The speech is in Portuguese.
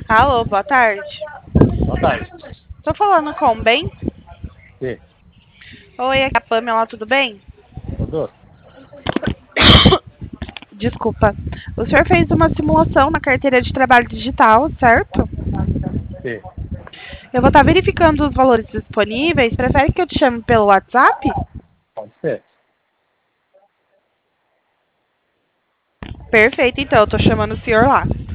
Alô, boa tarde. Boa tarde. Tô falando com o Ben? Sim, Oi, aqui é a Pamela, tudo bem? tudo? Desculpa. O senhor fez uma simulação na carteira de trabalho digital, certo? Sim, Eu vou estar verificando os valores disponíveis. Prefere que eu te chame pelo WhatsApp? pode ser. Perfeito, então, eu tô chamando o senhor lá.